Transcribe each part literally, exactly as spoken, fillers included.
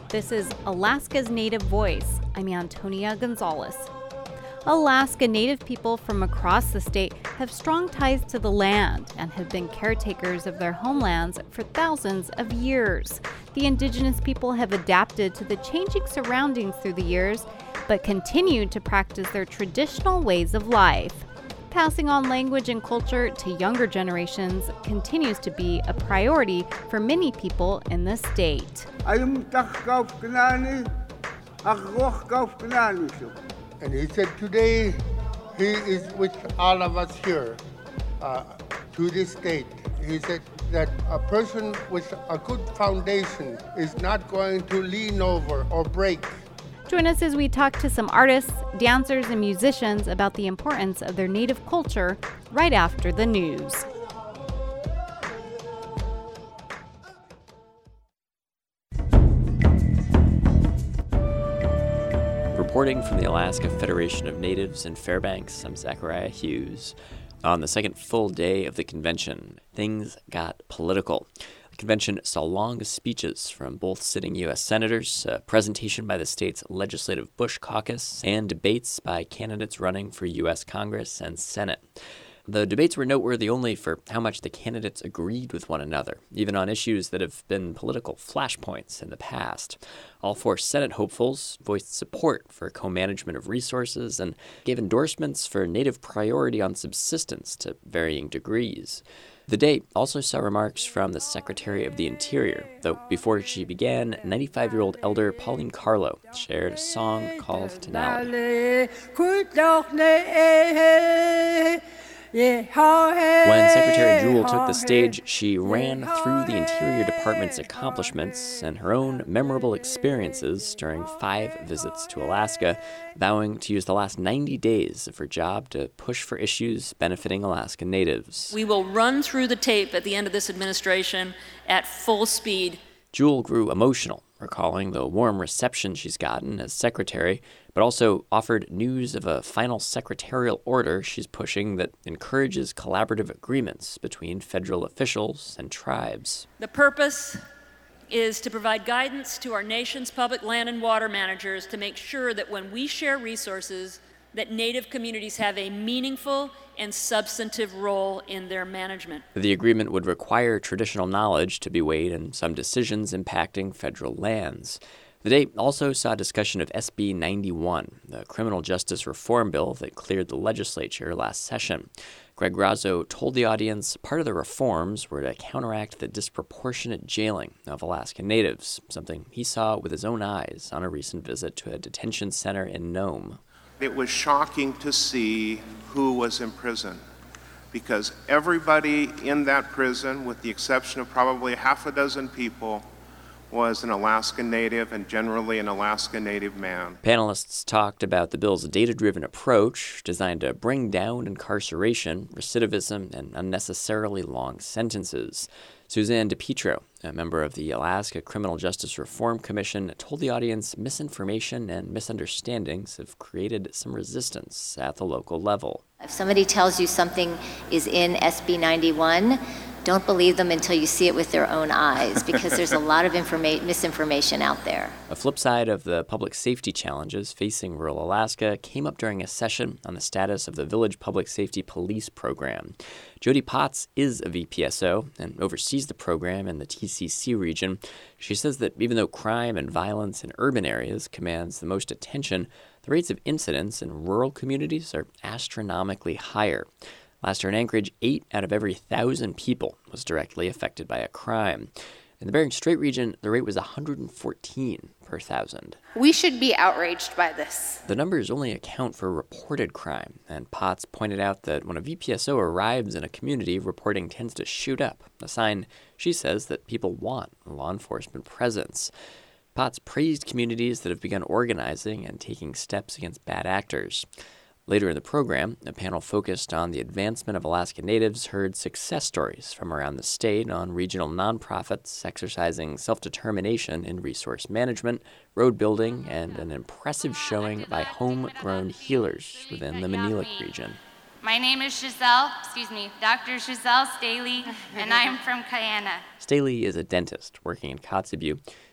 This is Alaska's Native Voice. I'm Antonia Gonzalez. Alaska Native people from across the state have strong ties to the land and have been caretakers of their homelands for thousands of years. The indigenous people have adapted to the changing surroundings through the years, but continue to practice their traditional ways of life. Passing on language and culture to younger generations continues to be a priority for many people in the state. And he said today he is with all of us here uh, to this date. He said that a person with a good foundation is not going to lean over or break. Join us as we talk to some artists, dancers, and musicians about the importance of their native culture right after the news. Reporting from the Alaska Federation of Natives in Fairbanks, I'm Zachariah Hughes. On the second full day of the convention, things got political. The convention saw long speeches from both sitting U S senators, a presentation by the state's Legislative Bush Caucus, and debates by candidates running for U S Congress and Senate. The debates were noteworthy only for how much the candidates agreed with one another, even on issues that have been political flashpoints in the past. All four Senate hopefuls voiced support for co-management of resources and gave endorsements for native priority on subsistence to varying degrees. The day also saw remarks from the Secretary of the Interior, though before she began, ninety-five-year-old elder Pauline Carlo shared a song called Tenali. When Secretary Jewell took the stage, she ran through the Interior Department's accomplishments and her own memorable experiences during five visits to Alaska, vowing to use the last ninety days of her job to push for issues benefiting Alaska Natives. We will run through the tape at the end of this administration at full speed. Jewell grew emotional, recalling the warm reception she's gotten as secretary, but also offered news of a final secretarial order she's pushing that encourages collaborative agreements between federal officials and tribes. The purpose is to provide guidance to our nation's public land and water managers to make sure that when we share resources, that Native communities have a meaningful and substantive role in their management. The agreement would require traditional knowledge to be weighed in some decisions impacting federal lands. The day also saw discussion of S B ninety-one, the criminal justice reform bill that cleared the legislature last session. Greg Razzo told the audience part of the reforms were to counteract the disproportionate jailing of Alaska Natives, something he saw with his own eyes on a recent visit to a detention center in Nome. It was shocking to see who was in prison, because everybody in that prison, with the exception of probably half a dozen people, was an Alaska Native and generally an Alaska Native man. Panelists talked about the bill's data-driven approach designed to bring down incarceration, recidivism, and unnecessarily long sentences. Suzanne DePietro, a member of the Alaska Criminal Justice Reform Commission, told the audience misinformation and misunderstandings have created some resistance at the local level. If somebody tells you something is in S B ninety-one, don't believe them until you see it with their own eyes, because there's a lot of informa- misinformation out there. A flip side of the public safety challenges facing rural Alaska came up during a session on the status of the Village Public Safety Police Program. Jody Potts is a V P S O and oversees the program in the T C C region. She says that even though crime and violence in urban areas commands the most attention, the rates of incidents in rural communities are astronomically higher. Last year in Anchorage, eight out of every thousand people was directly affected by a crime. In the Bering Strait region, the rate was one hundred fourteen per thousand. We should be outraged by this. The numbers only account for reported crime, and Potts pointed out that when a V P S O arrives in a community, reporting tends to shoot up, a sign, she says, that people want a law enforcement presence. Potts praised communities that have begun organizing and taking steps against bad actors. Later in the program, a panel focused on the advancement of Alaska Natives heard success stories from around the state on regional nonprofits exercising self-determination in resource management, road building, and an impressive showing by homegrown healers within the Manilik region. My name is Giselle, excuse me, Doctor Giselle Staley, and I am from Kayana. Staley is a dentist working in Kotzebue.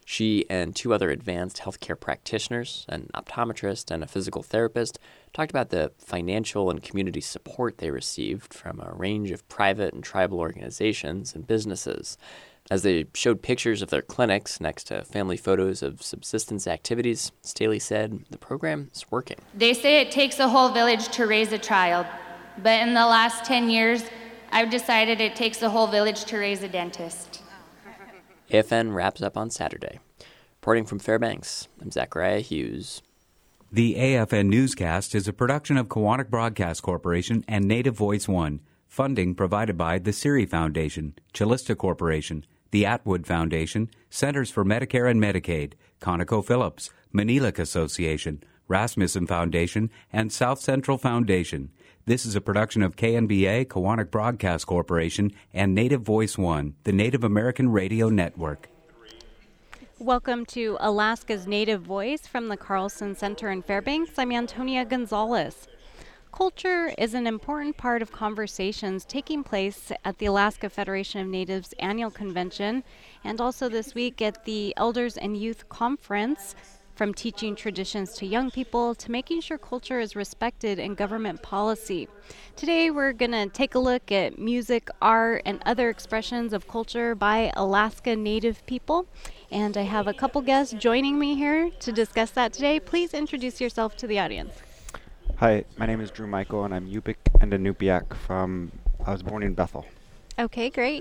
She and two other advanced healthcare practitioners, an optometrist and a physical therapist, talked about the financial and community support they received from a range of private and tribal organizations and businesses. As they showed pictures of their clinics next to family photos of subsistence activities, Staley said the program is working. They say it takes a whole village to raise a child, but in the last ten years, I've decided it takes a whole village to raise a dentist. A F N wraps up on Saturday. Reporting from Fairbanks, I'm Zachariah Hughes. The A F N Newscast is a production of Kawanak Broadcast Corporation and Native Voice One. Funding provided by the Siri Foundation, Chillista Corporation, the Atwood Foundation, Centers for Medicare and Medicaid, ConocoPhillips, Manilac Association, Rasmussen Foundation, and South Central Foundation. This is a production of K N B A, Kawanak Broadcast Corporation, and Native Voice One, the Native American Radio Network. Welcome to Alaska's Native Voice from the Carlson Center in Fairbanks. I'm Antonia Gonzalez. Culture is an important part of conversations taking place at the Alaska Federation of Natives annual convention and also this week at the Elders and Youth Conference, from teaching traditions to young people to making sure culture is respected in government policy. Today we're going to take a look at music, art, and other expressions of culture by Alaska Native people. And I have a couple guests joining me here to discuss that today. Please introduce yourself to the audience. Hi, my name is Drew Michael, and I'm Yupik and Inupiaq from, I was born in Bethel. Okay, great.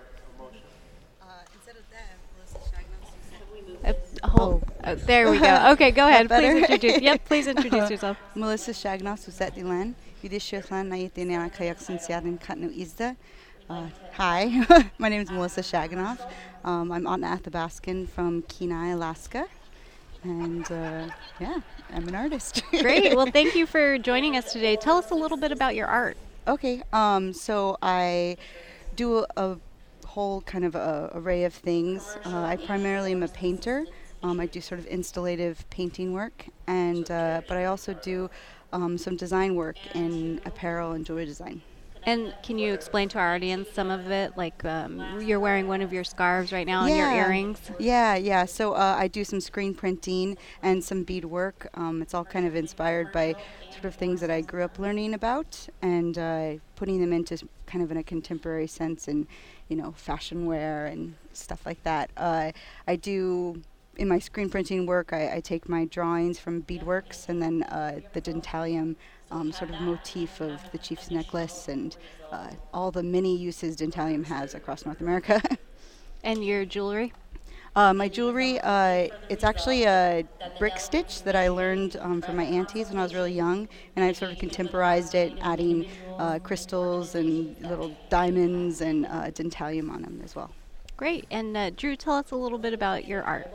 Uh, oh, oh, there we go. Okay, go ahead. Please introduce. Yep, please introduce yourself. Melissa Shagnoff, Suzette Dilan. Yudishirlan Nayitina Kayak Sinsiadin Katnu Izda. Hi, my name is Melissa Shagnoff. Um, I'm Aunt Athabaskan from Kenai, Alaska. And uh, yeah, I'm an artist. Great. Well, thank you for joining us today. Tell us a little bit about your art. Okay. Um, so I do a, a whole kind of a array of things. Uh, I primarily am a painter. Um, I do sort of installative painting work, and uh, but I also do um, some design work in apparel and jewelry design. And can you explain to our audience some of it? Like um, you're wearing one of your scarves right now yeah. and your earrings. Yeah, yeah. So uh, I do some screen printing and some beadwork. Um, it's all kind of inspired by sort of things that I grew up learning about and uh, putting them into kind of in a contemporary sense and, you know, fashion wear and stuff like that. Uh, I do, in my screen printing work, I, I take my drawings from beadworks and then uh, the dentalium Um, sort of motif of the chief's necklace and uh, all the many uses dentalium has across North America. And your jewelry? Uh, my jewelry, uh, it's actually a brick stitch that I learned um, from my aunties when I was really young, and I've sort of contemporized it, adding uh, crystals and little diamonds and uh, dentalium on them as well. Great. And uh, Drew, tell us a little bit about your art.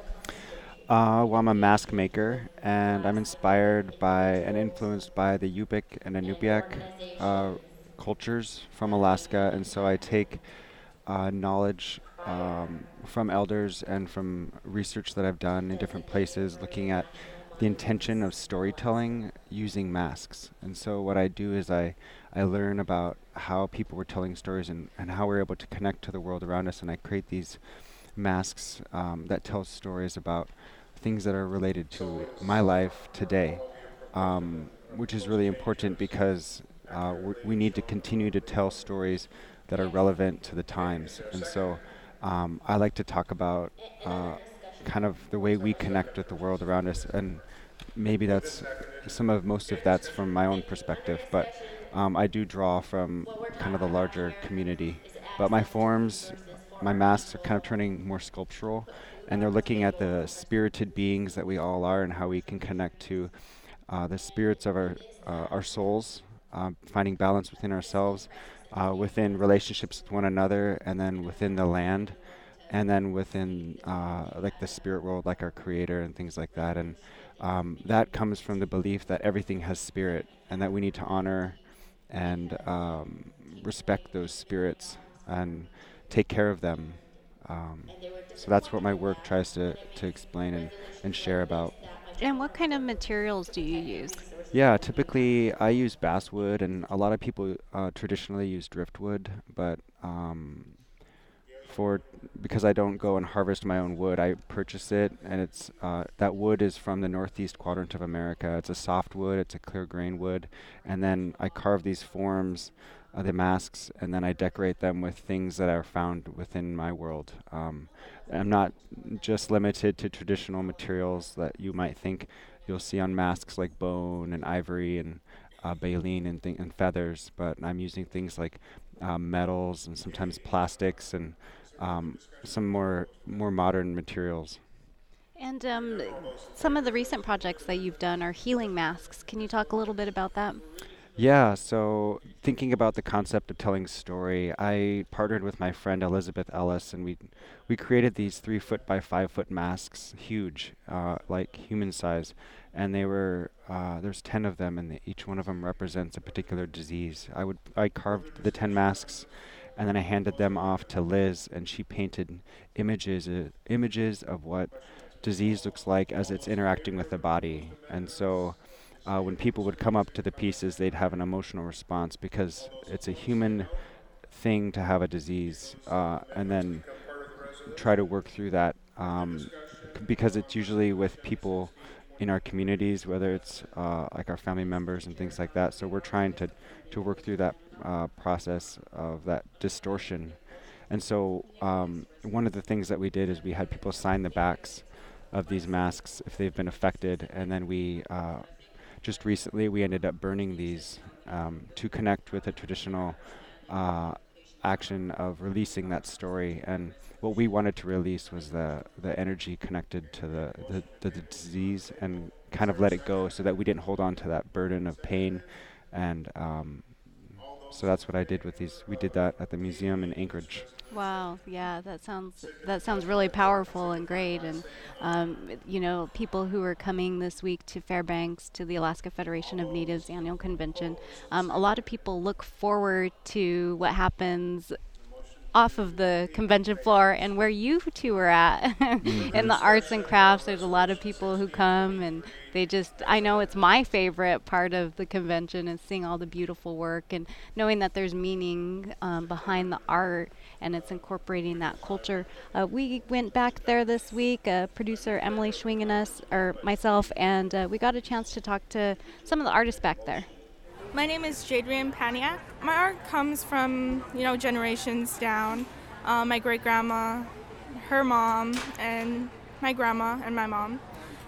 Uh, well, I'm a mask maker, and I'm inspired by and influenced by the Yupik and Inupiaq uh, cultures from Alaska, and so I take uh, knowledge um, from elders and from research that I've done in different places, looking at the intention of storytelling using masks. And so what I do is I, I learn about how people were telling stories and, and how we're able to connect to the world around us, and I create these masks um, that tell stories about things that are related to my life today, um, which is really important because uh, we need to continue to tell stories that are relevant to the times. And so um, I like to talk about uh, kind of the way we connect with the world around us, and maybe that's some of most of that's from my own perspective, but um, I do draw from kind of the larger community. But my forms, my masks are kind of turning more sculptural, and they're looking at the spirited beings that we all are and how we can connect to uh, the spirits of our uh, our souls, uh, finding balance within ourselves, uh, within relationships with one another, and then within the land, and then within uh, like the spirit world, like our Creator and things like that. And um, that comes from the belief that everything has spirit, and that we need to honor and um, respect those spirits and take care of them. Um, so that's what my work tries to, to explain and, and share about. And what kind of materials do you use? Yeah, typically I use basswood, and a lot of people uh, traditionally use driftwood, but um, for because I don't go and harvest my own wood. I purchase it, and it's uh, that wood is from the northeast quadrant of America. It's a soft wood. It's a clear grain wood, and then I carve these forms, uh, the masks, and then I decorate them with things that are found within my world. Um, I'm not just limited to traditional materials that you might think you'll see on masks like bone and ivory and uh, baleen and, th- and feathers, but I'm using things like um, metals and sometimes plastics and um, some more more modern materials. And um, some of the recent projects that you've done are healing masks. Can you talk a little bit about that? Yeah, so thinking about the concept of telling story, I partnered with my friend Elizabeth Ellis, and we we created these three foot by five foot masks, huge, uh, like human size, and they were uh, there's ten of them, and the, each one of them represents a particular disease. I would I carved the ten masks, and then I handed them off to Liz, and she painted images uh, images of what disease looks like as it's interacting with the body, and so. Uh, when people would come up to the pieces, they'd have an emotional response because it's a human thing to have a disease, uh, and then try to work through that um, c- because it's usually with people in our communities, whether it's uh, like our family members and things like that. So we're trying to, to work through that uh, process of that distortion. And so um, one of the things that we did is we had people sign the backs of these masks if they've been affected, and then we uh, Just recently, we ended up burning these um, to connect with the traditional uh, action of releasing that story. And what we wanted to release was the, the energy connected to the, the, the, the disease and kind of let it go so that we didn't hold on to that burden of pain. And um, so that's what I did with these. We did that at the museum in Anchorage. Wow, yeah, that sounds that sounds really powerful and great. And um, you know, people who are coming this week to Fairbanks to the Alaska Federation of Natives annual convention, um, a lot of people look forward to what happens off of the convention floor and where you two are at mm-hmm. in the arts and crafts. There's a lot of people who come, and they just, I know it's my favorite part of the convention is seeing all the beautiful work and knowing that there's meaning um, behind the art, and it's incorporating that culture. Uh, we went back there this week, uh, producer Emily Schwing and us, or myself, and uh, we got a chance to talk to some of the artists back there. My name is Jadrian Paniak. My art comes from, you know, generations down. Uh, my great-grandma, her mom, and my grandma and my mom.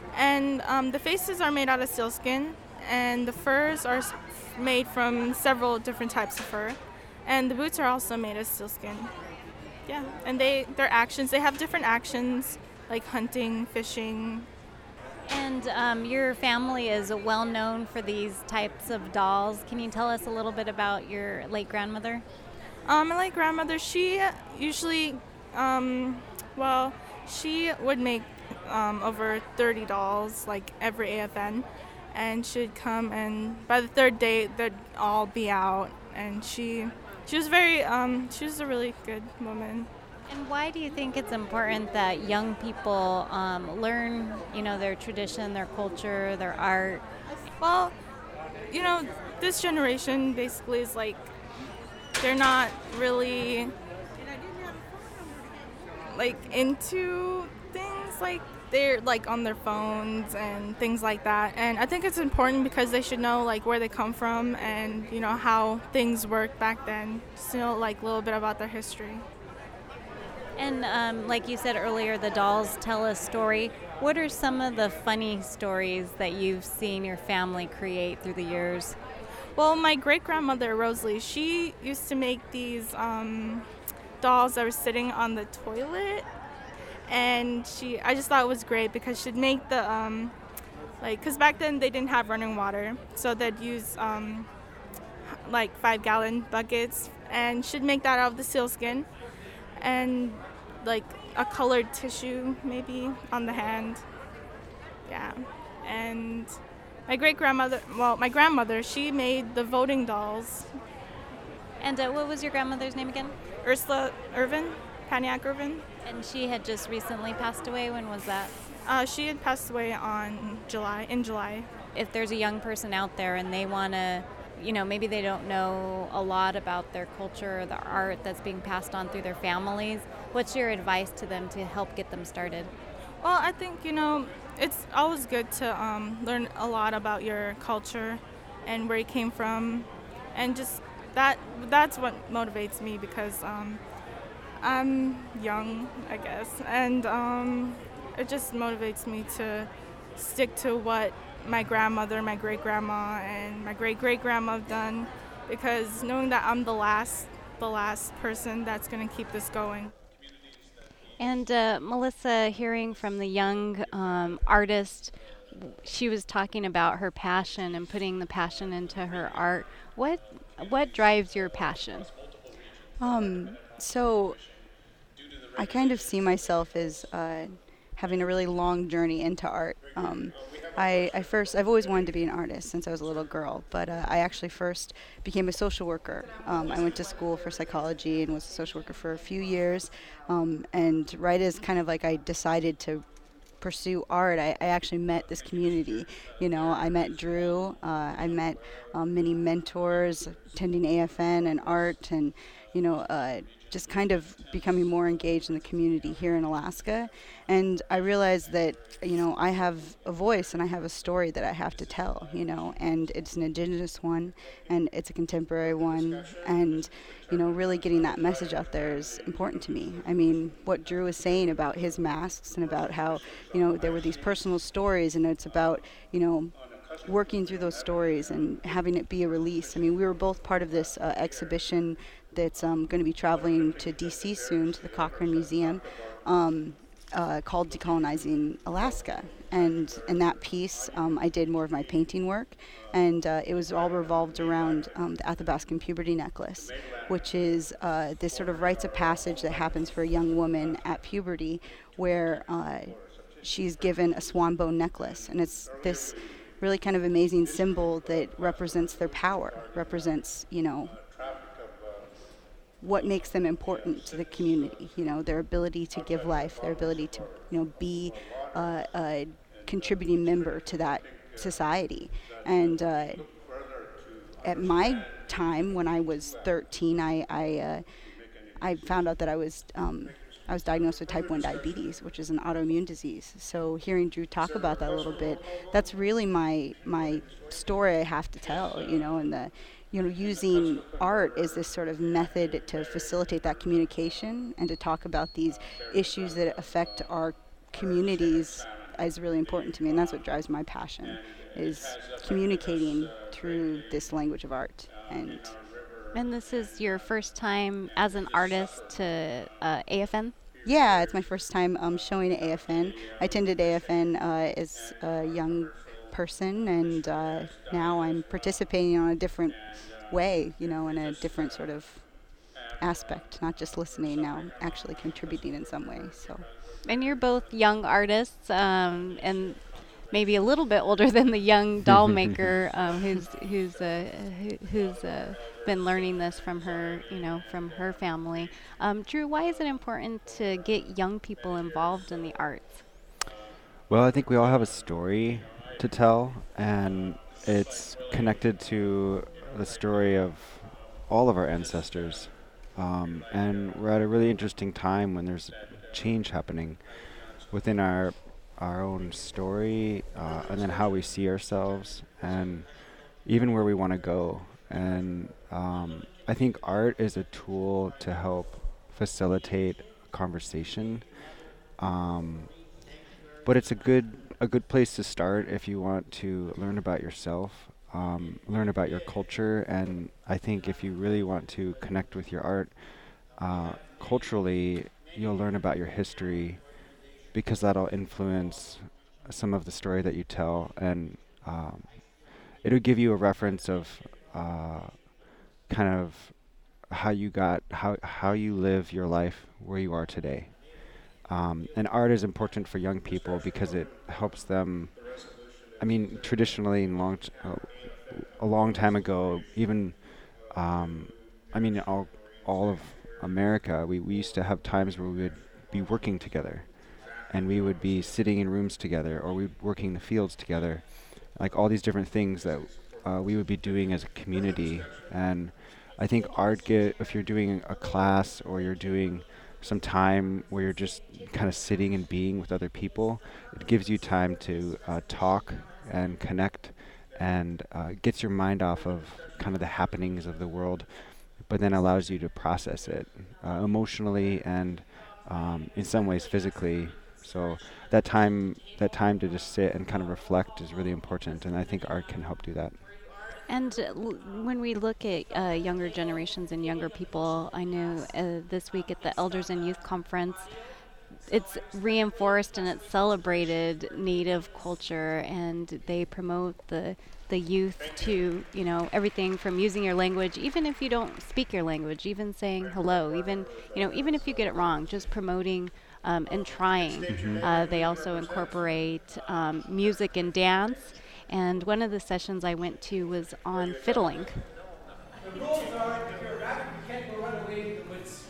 And um, the faces are made out of sealskin, and the furs are s- made from several different types of fur. And the boots are also made of sealskin. Yeah, and they their actions, they have different actions, like hunting, fishing. And um, your family is well known for these types of dolls. Can you tell us a little bit about your late grandmother? Um, my late grandmother, she usually, um, well, she would make um, over thirty dolls, like every A F N, and she'd come, and by the third day, they'd all be out, and she, she was very, um, she was a really good woman. And why do you think it's important that young people um, learn, you know, their tradition, their culture, their art? Well, you know, this generation basically is like, they're not really like into things, like they're like on their phones and things like that. And I think it's important because they should know like where they come from and, you know, how things worked back then. Just know like a little bit about their history. And um, like you said earlier, the dolls tell a story. What are some of the funny stories that you've seen your family create through the years? Well, my great-grandmother, Rosalie, she used to make these um, dolls that were sitting on the toilet. And she, I just thought it was great because she'd make the, um, like, because back then they didn't have running water. So they'd use, um, like, five-gallon buckets. And she'd make that out of the sealskin. And like a colored tissue maybe on the hand. Yeah. And my great grandmother, well, my grandmother, she made the voting dolls. And uh, what was your grandmother's name again? Ursula Irvin, Paniak Irvin. And she had just recently passed away. When was that? Uh, she had passed away on July, in July. If there's a young person out there and they want to you know, maybe they don't know a lot about their culture or the art that's being passed on through their families. What's your advice to them to help get them started? Well, I think, you know, it's always good to um, learn a lot about your culture and where you came from, and just that that's what motivates me, because um, I'm young, I guess, and um, it just motivates me to stick to what my grandmother, my great-grandma, and my great-great-grandma have done, because knowing that I'm the last, the last person that's going to keep this going. And uh, Melissa, hearing from the young um, artist, she was talking about her passion and putting the passion into her art. What what drives your passion? Um, so I kind of see myself as uh, having a really long journey into art. Um, I, I first, I've always wanted to be an artist since I was a little girl, but uh, I actually first became a social worker. Um, I went to school for psychology and was a social worker for a few years. Um, and right as kind of like I decided to pursue art, I, I actually met this community. You know, I met Drew, uh, I met um, many mentors attending A F N and art, and, you know, uh, just kind of becoming more engaged in the community here in Alaska. And I realized that, you know, I have a voice and I have a story that I have to tell, you know, and it's an indigenous one and it's a contemporary one. And, you know, really getting that message out there is important to me. I mean, what Drew was saying about his masks and about how, you know, there were these personal stories, and it's about, you know, working through those stories and having it be a release. I mean, we were both part of this uh, exhibition that's um, going to be traveling to D C soon, to the Cochrane Museum, um, uh, called Decolonizing Alaska. And in that piece, um, I did more of my painting work, and uh, it was all revolved around um, the Athabascan puberty necklace, which is uh, this sort of rites of passage that happens for a young woman at puberty, where uh, she's given a swan bone necklace, and it's this really kind of amazing symbol that represents their power, represents, you know, what makes them important to the community, you know, their ability to give life, their ability to, you know, be uh, a contributing member to that society. And uh, at my time, when I was thirteen, I I, uh, I found out that I was um, I was diagnosed with type one diabetes, which is an autoimmune disease. So hearing Drew talk about that a little bit, that's really my my story I have to tell, you know, and the you know, using art as this sort of method to facilitate that communication and to talk about these issues that affect our communities is really important to me, and that's what drives my passion, is communicating through this language of art. And and this is your first time as an artist to uh, A F N? Yeah, it's my first time um, showing at A F N. I attended A F N uh, as a young person, and uh, now I'm participating on a different way, you know, in a different sort of aspect, not just listening, now actually contributing in some way. So, and you're both young artists, um, and maybe a little bit older than the young doll maker um, who's who's uh, who, who's uh, been learning this from her, you know, from her family. Um, Drew, why is it important to get young people involved in the arts? Well, I think we all have a story to tell, and it's connected to the story of all of our ancestors. Um, and we're at a really interesting time when there's change happening within our our own story, uh, and then how we see ourselves, and even where we want to go. And um, I think art is a tool to help facilitate conversation. Um, but it's a good a good place to start if you want to learn about yourself, um, learn about your culture, and I think if you really want to connect with your art uh, culturally, you'll learn about your history, because that'll influence some of the story that you tell, and um, it'll give you a reference of uh, kind of how you got, how how you live your life where you are today. Um, and art is important for young people because it helps them. I mean, traditionally, in long t- uh, a long time ago, even, um, I mean, all all of America, we, we used to have times where we would be working together, and we would be sitting in rooms together, or we working the fields together, like all these different things that uh, we would be doing as a community. And I think art, get, if you're doing a class or you're doing some time where you're just kind of sitting and being with other people, it gives you time to uh, talk and connect, and uh, gets your mind off of kind of the happenings of the world, but then allows you to process it uh, emotionally and um, in some ways physically. So that time, that time to just sit and kind of reflect is really important, and I think art can help do that. And uh, l- when we look at uh, younger generations and younger people, I know uh, this week at the Elders and Youth Conference, it's reinforced and it's celebrated Native culture, and they promote the the youth to, you know, everything from using your language, even if you don't speak your language, even saying hello, even, you know, even if you get it wrong, just promoting um, and trying. Mm-hmm. Uh, they also incorporate um, music and dance. And one of the sessions I went to was on fiddling. The rules are, if you're a rabbit, you can't go run away to the woods.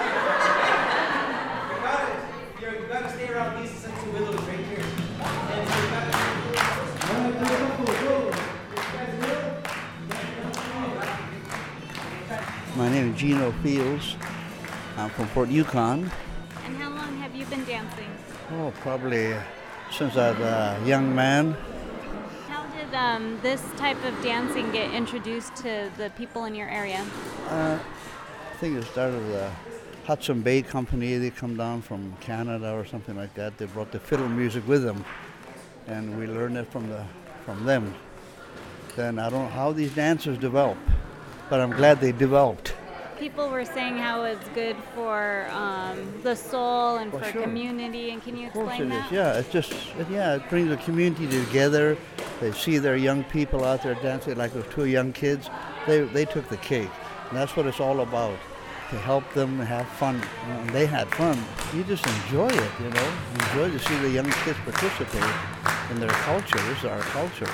You gotta, you gotta stay around these sensitive willows right here. And so you gotta, my name is Gino Fields. I'm from Fort Yukon. And how long have you been dancing? Oh, probably since I was a young man. Um, this type of dancing get introduced to the people in your area? Uh, I think it started with the Hudson Bay Company. They come down from Canada or something like that. They brought the fiddle music with them, and we learned it from the from them. Then I don't know how these dancers develop, but I'm glad they developed. People were saying how it's good for um, the soul and well, for sure. community, and can you explain of course it that? Is. Yeah, it's just it, yeah, it brings the community together. They see their young people out there dancing, like those two young kids. They they took the cake, and that's what it's all about. To help them have fun. And they had fun. You just enjoy it, you know. You enjoy to see the young kids participate in their culture. This is our culture.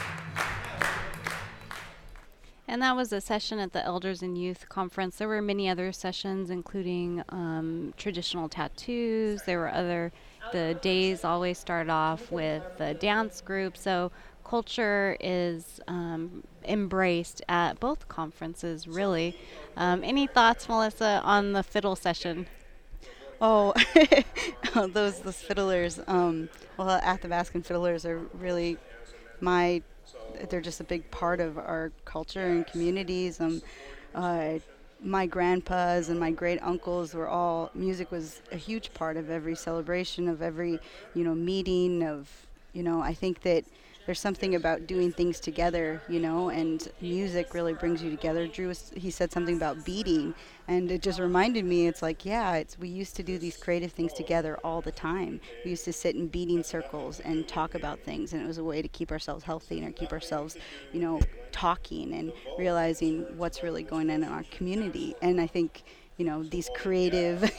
And that was a session at the Elders and Youth Conference. There were many other sessions, including um, traditional tattoos. There were other, the days always start off with the dance group. So culture is um, embraced at both conferences, really. Um, any thoughts, Melissa, on the fiddle session? Oh, those those fiddlers. Um, well, Athabascan fiddlers are really my. They're just a big part of our culture and communities. Um, uh, my grandpas and my great uncles were all, music was a huge part of every celebration, of every, you know, meeting of, you know, I think that there's something about doing things together, you know, and music really brings you together. Drew, was, he said something about beating, and it just reminded me, it's like, yeah, it's we used to do these creative things together all the time. We used to sit in beating circles and talk about things, and it was a way to keep ourselves healthy and keep ourselves, you know, talking and realizing what's really going on in our community. And I think, you know, these creative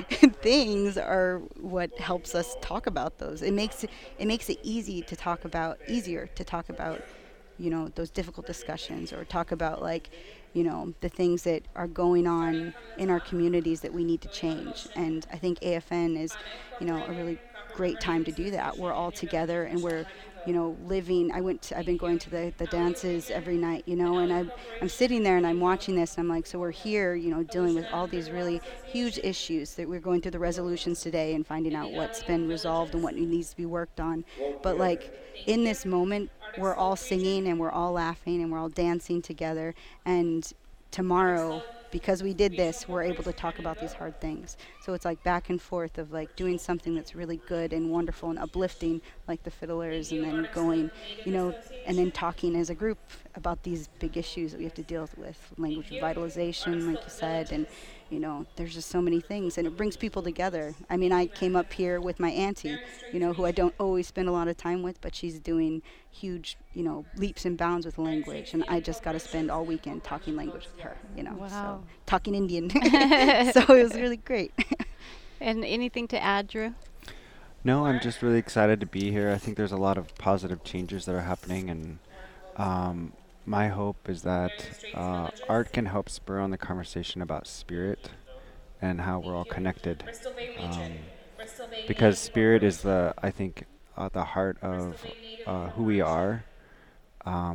things are what helps us talk about those. It makes it, it makes it easy to talk about, easier to talk about, you know, those difficult discussions, or talk about, like, you know, the things that are going on in our communities that we need to change. And I think A F N is, you know, a really great time to do that. We're all together and we're, you know, living. I went to, I've been going to the, the dances every night, you know, and I'm, I'm sitting there and I'm watching this and I'm like, so we're here, you know, dealing with all these really huge issues that we're going through the resolutions today and finding out what's been resolved and what needs to be worked on. But like in this moment, we're all singing and we're all laughing and we're all dancing together. And tomorrow, because we did this, we're able to talk about these hard things. So it's like back and forth of like doing something that's really good and wonderful and uplifting, like the fiddlers, and then going, you know, and then talking as a group about these big issues that we have to deal with, language revitalization, like you said, and, you know, there's just so many things, and it brings people together. I mean, I came up here with my auntie, you know, who I don't always spend a lot of time with, but she's doing huge, you know, leaps and bounds with language, and I just got to spend all weekend talking language with her, you know, wow. so talking Indian. So it was really great. And anything to add, Drew? No, I'm just really excited to be here. I think there's a lot of positive changes that are happening, and um, my hope is that uh, art can help spur on the conversation about spirit and how we're all connected. Um, because spirit is the, I think, uh, the heart of uh, who we are. Um,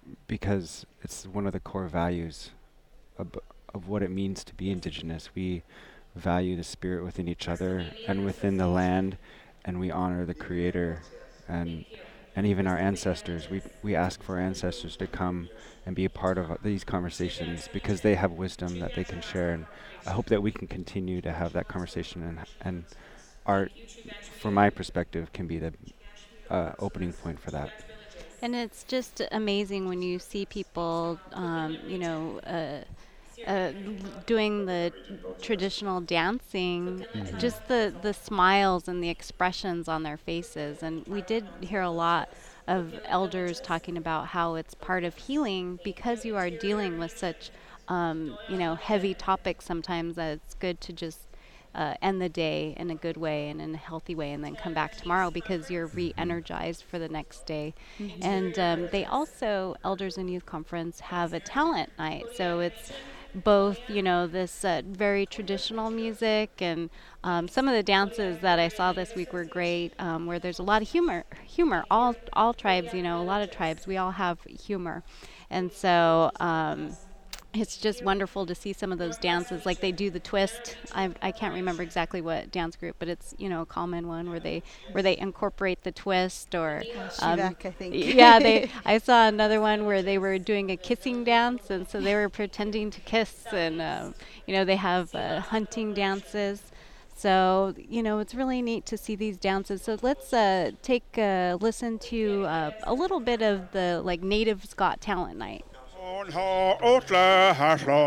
because it's one of the core values of, of what it means to be Indigenous. We value the spirit within each other and within the land, and we honor the Creator and and even our ancestors. We we ask for our ancestors to come and be a part of uh, these conversations because they have wisdom that they can share, and I hope that we can continue to have that conversation, and and art, from my perspective, can be the uh, opening point for that. And it's just amazing when you see people, um, you know, uh, uh, doing the traditional dancing, Mhm. just the, the smiles and the expressions on their faces. And we did hear a lot of elders talking about how it's part of healing because you are dealing with such, um, you know, heavy topics sometimes that it's good to just Uh, end the day in a good way and in a healthy way, and then come back tomorrow because you're re-energized for the next day. Mhm. And um, they also, Elders and Youth Conference, have a talent night. So it's both, you know, this uh, very traditional music, and um, some of the dances that I saw this week were great, um, where there's a lot of humor. Humor. All all tribes, you know, a lot of tribes, we all have humor, and so. Um, It's just wonderful to see some of those dances, like they do the twist. I I can't remember exactly what dance group, but it's, you know, a common one where they where they incorporate the twist, or um, Shivak, I think. yeah, they. I saw another one where they were doing a kissing dance, and so they were pretending to kiss, and um, you know, they have uh, hunting dances. So, you know, it's really neat to see these dances. So let's uh, take a listen to uh, a little bit of the like Natives Got Talent night. Otle haslo,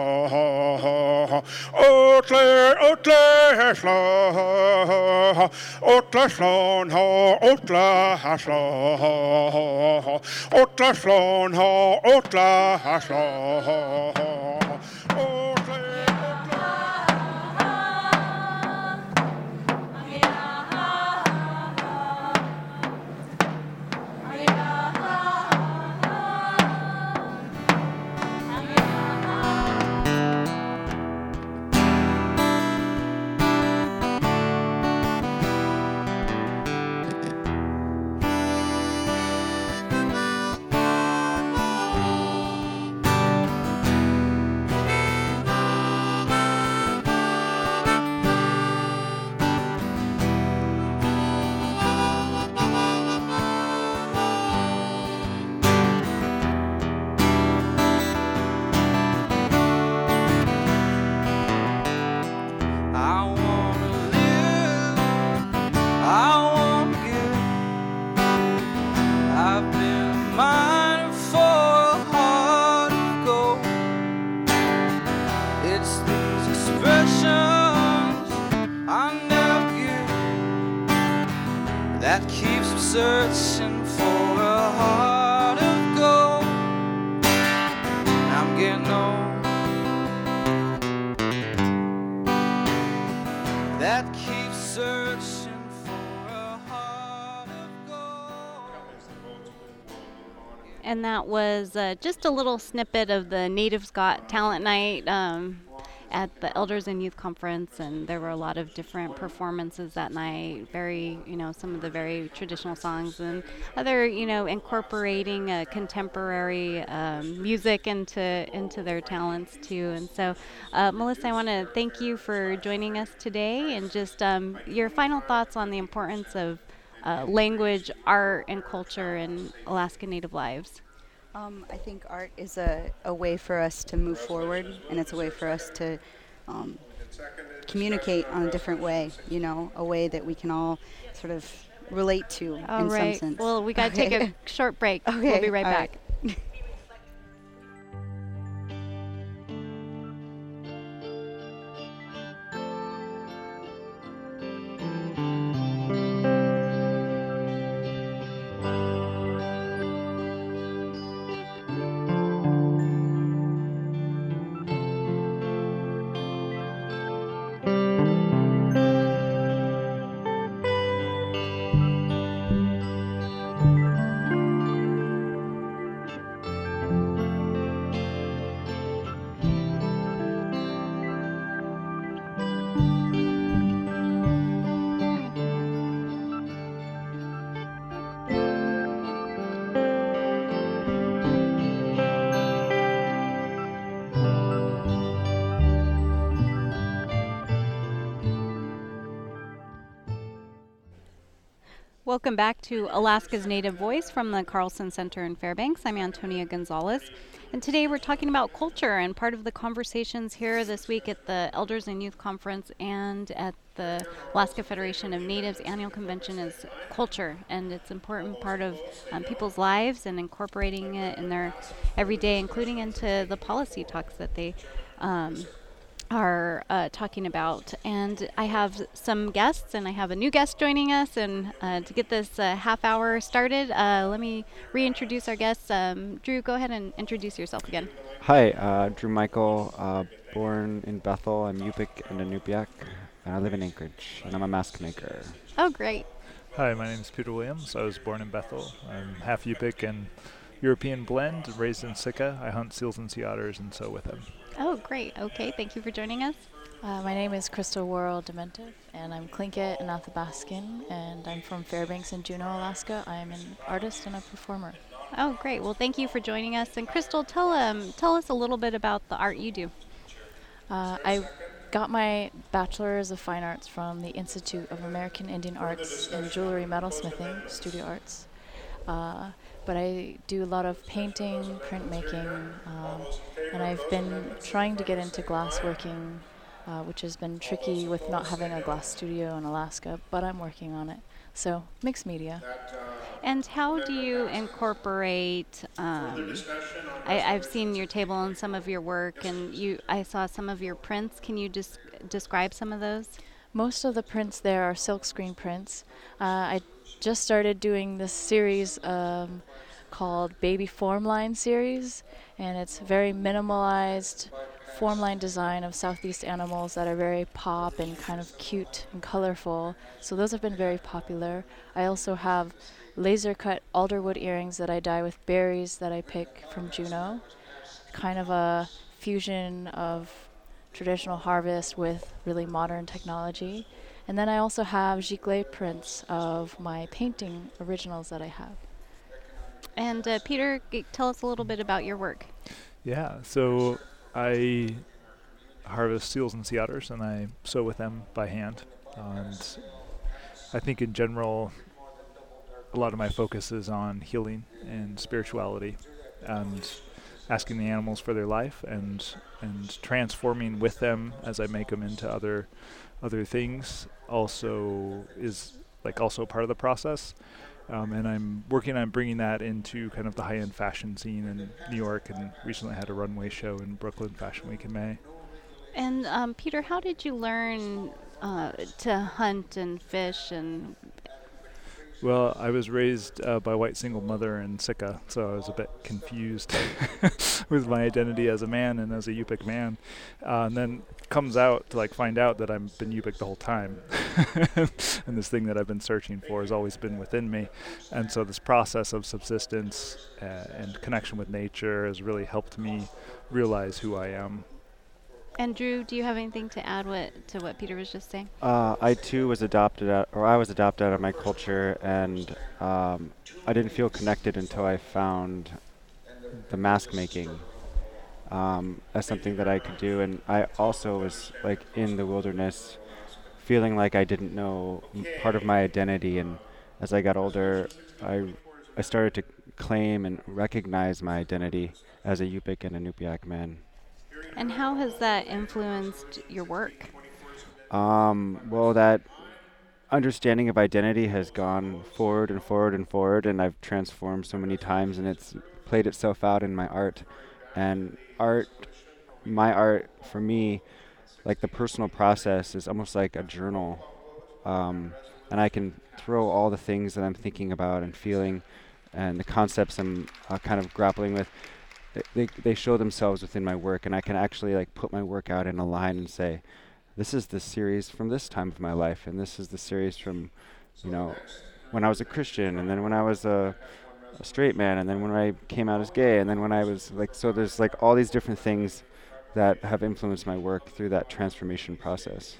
otle otle haslo, otle slon ho, otle haslo, otle slon ho, otle haslo. Searching for a heart of gold. I'm getting old. That keeps searching for a heart of gold. And that was uh, just a little snippet of the Natives Got Talent night um, at the Elders and Youth Conference, and there were a lot of different performances that night. Very, you know, some of the very traditional songs, and other, you know, incorporating uh, contemporary um, music into into their talents too. And so, uh, Melissa, I want to thank you for joining us today, and just um, your final thoughts on the importance of uh, language, art, and culture in Alaska Native lives. Um, I think art is a, a way for us to move forward, and it's a way for us to um, communicate on a different way, you know, a way that we can all sort of relate to All in right. some sense. Well, we got to Okay. take a short break. Okay. We'll be right All back. right. Welcome back to Alaska's Native Voice from the Carlson Center in Fairbanks. I'm Antonia Gonzalez. And today we're talking about culture, and part of the conversations here this week at the Elders and Youth Conference and at the Alaska Federation of Natives annual convention is culture, and it's an important part of um, people's lives and incorporating it in their everyday, including into the policy talks that they um, are uh, talking about. And I have some guests, and I have a new guest joining us, and uh, to get this uh, half hour started, uh, let me reintroduce our guests. Um, Drew, go ahead and introduce yourself again. Hi, uh, Drew Michael, uh, born in Bethel. I'm Yupik and Inupiaq, and I live in Anchorage, and I'm a mask maker. Oh, great. Hi, my name is Peter Williams. I was born in Bethel. I'm half Yupik and European blend, raised in Sitka. I hunt seals and sea otters and sew with them. Oh, great. Okay, thank you for joining us. Uh, my name is Crystal Worrell Dementive, and I'm Tlingit and Athabaskan, and I'm from Fairbanks in Juneau, Alaska. I am an artist and a performer. Oh, great. Well, thank you for joining us. And Crystal, tell um tell us a little bit about the art you do. Uh, I got my Bachelor's of Fine Arts from the Institute of American Indian Arts in Jewelry Metalsmithing, Studio Arts. Uh, but I do a lot of painting, printmaking, um, and I've been trying to get into glassworking, uh, which has been tricky with not having a glass studio in Alaska, but I'm working on it. So, mixed media. And how do you incorporate, um, I, I've seen your table and some of your work, and you, I saw some of your prints. Can you just describe some of those? Most of the prints there are silkscreen prints. Uh, I just started doing this series um, called Baby Formline series, and it's very minimalized formline design of Southeast animals that are very pop and kind of cute and colorful. So those have been very popular. I also have laser cut alderwood earrings that I dye with berries that I pick from Juneau, kind of a fusion of traditional harvest with really modern technology. And then I also have giclée prints of my painting originals that I have. And uh, Peter, g- tell us a little bit about your work. Yeah, so I harvest seals and sea otters, and I sew with them by hand. And I think in general, a lot of my focus is on healing and spirituality, and asking the animals for their life, and and transforming with them as I make them into other other things. Also is like also part of the process. Um, and I'm working on bringing that into kind of the high-end fashion scene in New York, and recently had a runway show in Brooklyn Fashion Week in May. And um, Peter, how did you learn uh, to hunt and fish? And Well, I was raised uh, by a white single mother in Sitka, so I was a bit confused with my identity as a man and as a Yupik man. Uh, and then comes out to like find out that I've been Yupik the whole time. And this thing that I've been searching for has always been within me. And so this process of subsistence uh, and connection with nature has really helped me realize who I am. And Drew, do you have anything to add what, to what Peter was just saying? Uh, I too was adopted out, or I was adopted out of my culture, and um, I didn't feel connected until I found the mask making um, as something that I could do. And I also was like in the wilderness, feeling like I didn't know m- part of my identity. And as I got older, I I started to claim and recognize my identity as a Yupik and Inupiaq man. And how has that influenced your work? Um, well, that understanding of identity has gone forward and forward and forward, and I've transformed so many times, and it's played itself out in my art. And art, my art, for me, like the personal process is almost like a journal. Um, and I can throw all the things that I'm thinking about and feeling and the concepts I'm uh, kind of grappling with. They they show themselves within my work, and I can actually like put my work out in a line and say, this is the series from this time of my life, and this is the series from, you know, when I was a Christian, and then when I was a, a straight man, and then when I came out as gay, and then when I was like, so there's like all these different things that have influenced my work through that transformation process.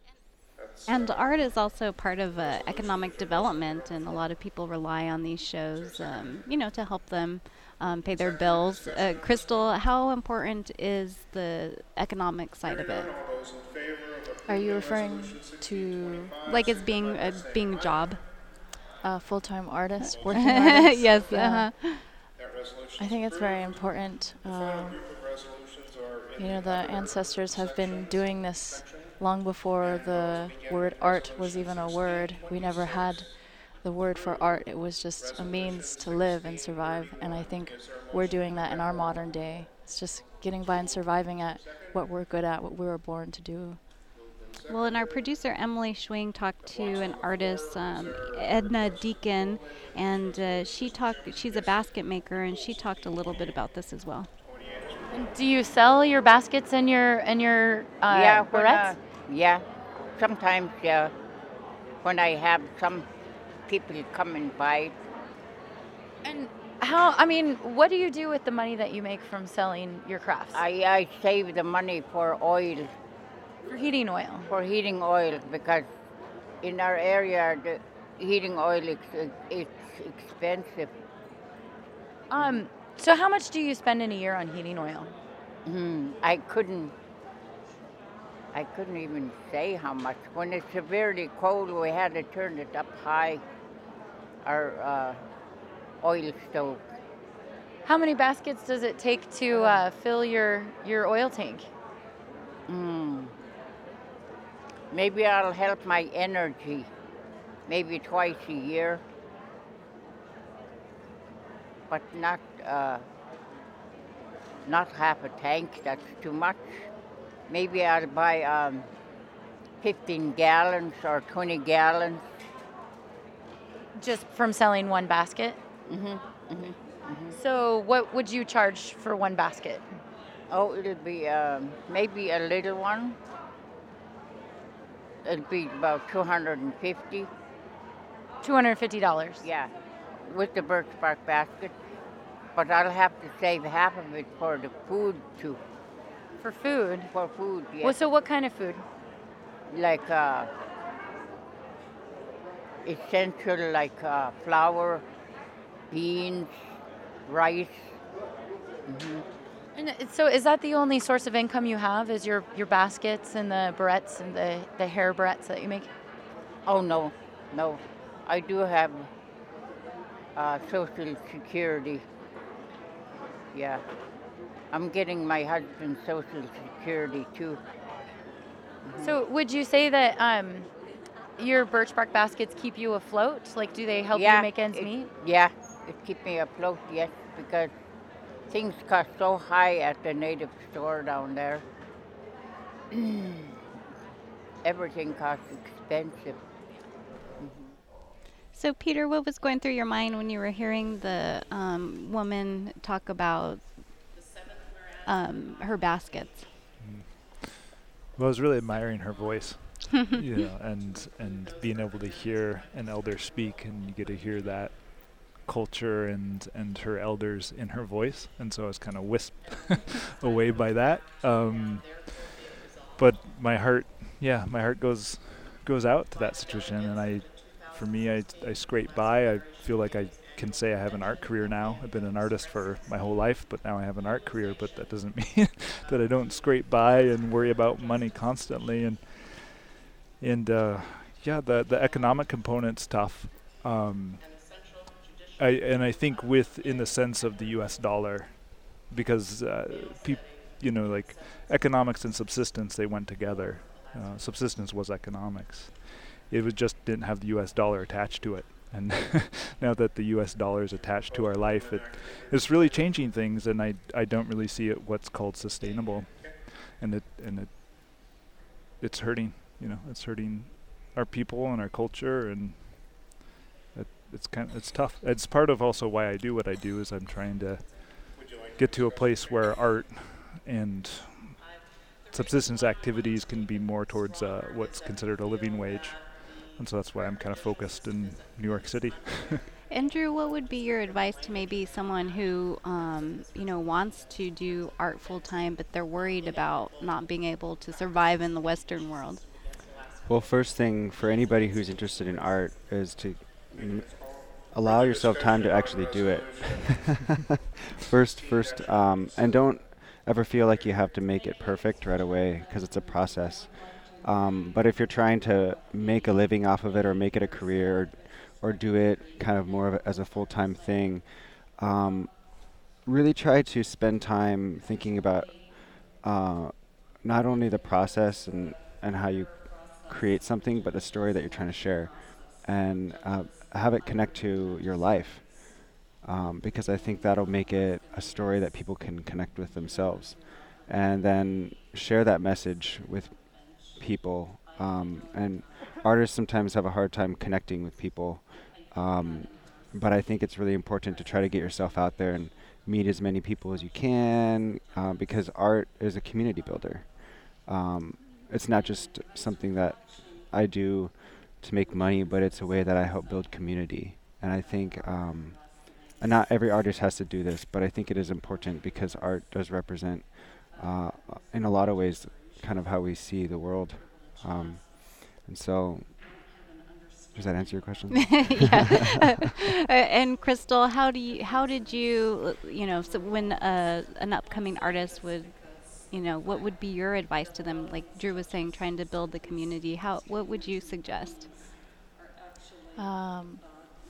And art is also part of uh, economic development, and a lot of people rely on these shows, um, you know, to help them um, pay their bills. Uh, Crystal, how important is the economic side of it? Are you referring to like it's being a being a job? a full-time artist, working artist. Yes. Yeah. Uh-huh. I think it's very important. Uh, you know, the ancestors have been doing this long before the word art was even a word. We never had the word for art. It was just a means to live and survive. And I think we're doing that in our modern day. It's just getting by and surviving at what we're good at, what we were born to do. Well, and our producer Emily Schwing talked to an artist, um, Edna Deacon, and uh, she talked. She's a basket maker, and she talked a little bit about this as well. Do you sell your baskets and your and your uh, yeah, when, barrettes? uh, yeah, sometimes uh, when I have some people come and buy. And how? I mean, what do you do with the money that you make from selling your crafts? I, I save the money for oil. For heating oil? For heating oil, because in our area, the heating oil is it's expensive. Um. So how much do you spend in a year on heating oil? Mm, I couldn't. I couldn't even say how much. When it's severely cold, we had to turn it up high. Our uh, oil stove. How many baskets does it take to uh, fill your your oil tank? Mm. Maybe I'll help my energy. Maybe twice a year. But not uh, not half a tank. That's too much. Maybe I'll buy um, fifteen gallons or twenty gallons. Just from selling one basket? Mm-hmm. Mm-hmm. Mm-hmm. So what would you charge for one basket? Oh, it'll be um, maybe a little one. It'll be about two hundred fifty. two hundred fifty dollars? Yeah, with the birch bark basket. But I'll have to save half of it for the food too. For food? For food, yes. Well, so what kind of food? Like uh, essential, like uh, flour, beans, rice. Mm-hmm. And uh, so is that the only source of income you have, is your, your baskets and the barrettes and the, the hair barrettes that you make? Oh, no, no. I do have uh, Social Security. Yeah. I'm getting my husband's Social Security, too. Mm-hmm. So would you say that um, your birch bark baskets keep you afloat? Like, do they help yeah, you make ends it, meet? Yeah, it keeps me afloat, yes, because things cost so high at the native store down there. Everything costs expensive. Mm-hmm. So, Peter, what was going through your mind when you were hearing the um, woman talk about um, her baskets? Well, I was really admiring her voice, you know, and and being able to hear an elder speak, and you get to hear that culture and and her elders in her voice, and so I was kind of whisked away by that. Um, but my heart, yeah, my heart goes goes out to that situation, and I, for me, I I scrape by. I feel like I can say I have an art career now. I've been an artist for my whole life, but now I have an art career, but that doesn't mean that I don't scrape by and worry about money constantly. And and uh, yeah, the the economic component's tough. Um, I and I think with in the sense of the U S dollar, because uh, people, you know, like economics and subsistence, they went together. Uh, subsistence was economics. It was just didn't have the U S dollar attached to it. And now that the U S dollar is attached to our life, it it's really changing things, and I I don't really see it what's called sustainable, and it and it it's hurting, you know, it's hurting our people and our culture, and it, it's kind of, it's tough. It's part of also why I do what I do, is I'm trying to get to a place where art and subsistence activities can be more towards uh, what's considered a living wage. And so that's why I'm kind of focused in New York City. Andrew, what would be your advice to maybe someone who, um, you know, wants to do art full time, but they're worried about not being able to survive in the Western world? Well, first thing for anybody who's interested in art is to m- allow yourself time to actually do it. first, first, um, and don't ever feel like you have to make it perfect right away, because it's a process. Um, but if you're trying to make a living off of it, or make it a career, or, or do it kind of more of a, as a full-time thing. Um, really try to spend time thinking about uh, not only the process and, and how you create something, but the story that you're trying to share, and uh, have it connect to your life, um, because I think that'll make it a story that people can connect with themselves, and then share that message with people. Um, and artists sometimes have a hard time connecting with people, um, but I think it's really important to try to get yourself out there and meet as many people as you can, uh, because art is a community builder. Um, it's not just something that I do to make money, but it's a way that I help build community. And I think, um, and not every artist has to do this, but I think it is important because art does represent, uh, in a lot of ways, kind of how we see the world. Um, and so, does that answer your question? Yeah. uh, and Crystal, how do you, how did you, you know, so when uh, an upcoming artist would, you know, what would be your advice to them? Like Drew was saying, trying to build the community. How, what would you suggest? Um,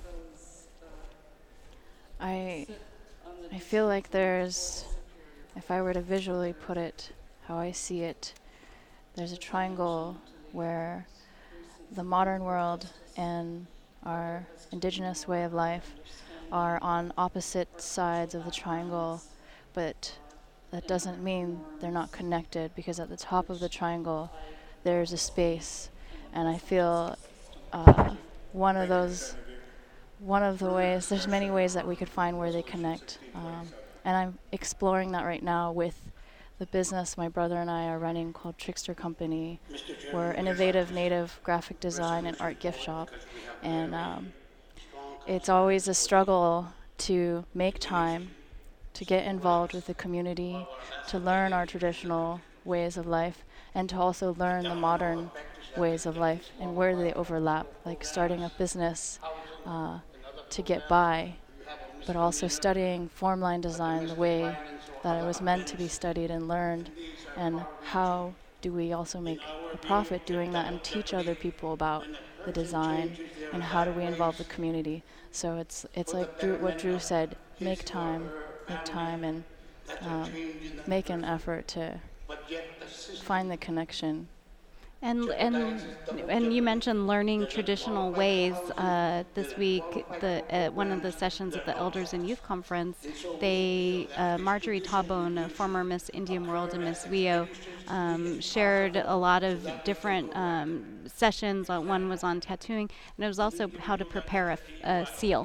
I, I feel like there's, if I were to visually put it, how I see it, there's a triangle where the modern world and our indigenous way of life are on opposite sides of the triangle, but that doesn't mean they're not connected, because at the top of the triangle there's a space, and I feel uh, one of those, one of the ways, there's many ways that we could find where they connect, um, and I'm exploring that right now with the business my brother and I are running called Trickster Company. We're an innovative native graphic design and art gift shop, and um, it's always a struggle to make time to get involved with the community, to learn our traditional ways of life, and to also learn the modern ways of life and where they overlap, like starting a business uh, to get by, but also studying form line design the way that it was meant to be studied and learned, and how do we also make a profit doing that and teach other people about the design, and how do we involve the community. So it's it's like Drew, what Drew said, make time, make time and um, make an effort to find the connection. And and and you mentioned learning traditional ways. Uh, this week, the uh, one of the sessions at the Elders and Youth Conference, they uh, Marjorie Tabone, a former Miss Indian World and Miss Rio, um, shared a lot of different um, sessions. Uh, one was on tattooing, and it was also how to prepare a, a seal.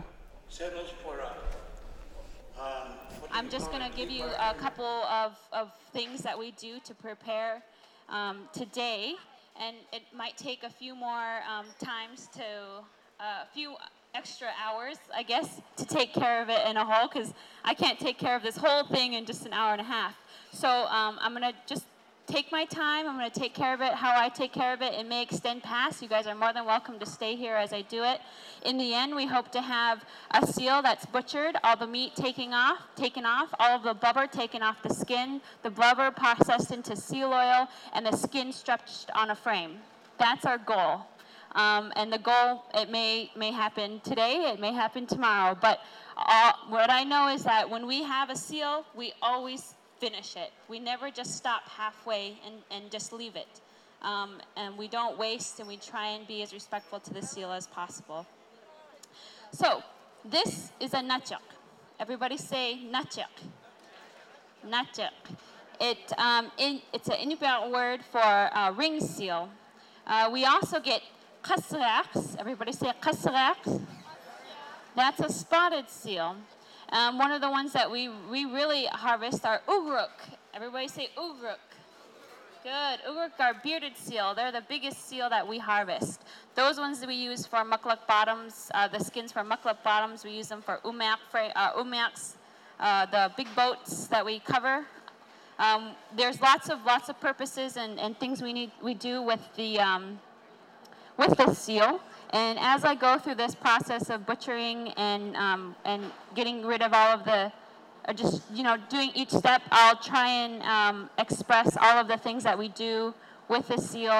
I'm just going to give you a couple of, of things that we do to prepare um, today. And it might take a few more um, times to, a uh, few extra hours, I guess, to take care of it in a whole, because I can't take care of this whole thing in just an hour and a half. So um, I'm going to just take my time. I'm going to take care of it how I take care of it. It may extend past. You guys are more than welcome to stay here as I do it. In the end, we hope to have a seal that's butchered, all the meat taken off, taken off, all of the blubber taken off the skin, the blubber processed into seal oil, and the skin stretched on a frame. That's our goal. Um, and the goal, it may may happen today, it may happen tomorrow, but all, what I know is that when we have a seal, we always finish it. We never just stop halfway and, and just leave it. Um, and we don't waste, and we try and be as respectful to the seal as possible. So, this is a natyak. Everybody say natyak. Natyak. It, um, in, it's an Inupiat word for uh, ring seal. Uh, we also get kasraks. Everybody say kasraks. That's a spotted seal. Um, one of the ones that we, we really harvest are ugruk. Everybody say ugruk. Good. Ugruk are bearded seal. They're the biggest seal that we harvest. Those ones that we use for mukluk bottoms, uh, the skins for mukluk bottoms, we use them for umak, uh, umaks, uh, the big boats that we cover. Um, there's lots of lots of purposes and, and things we need we do with the um, with the seal. And as I go through this process of butchering and um, and getting rid of all of the, or just, you know, doing each step, I'll try and um, express all of the things that we do with the seal.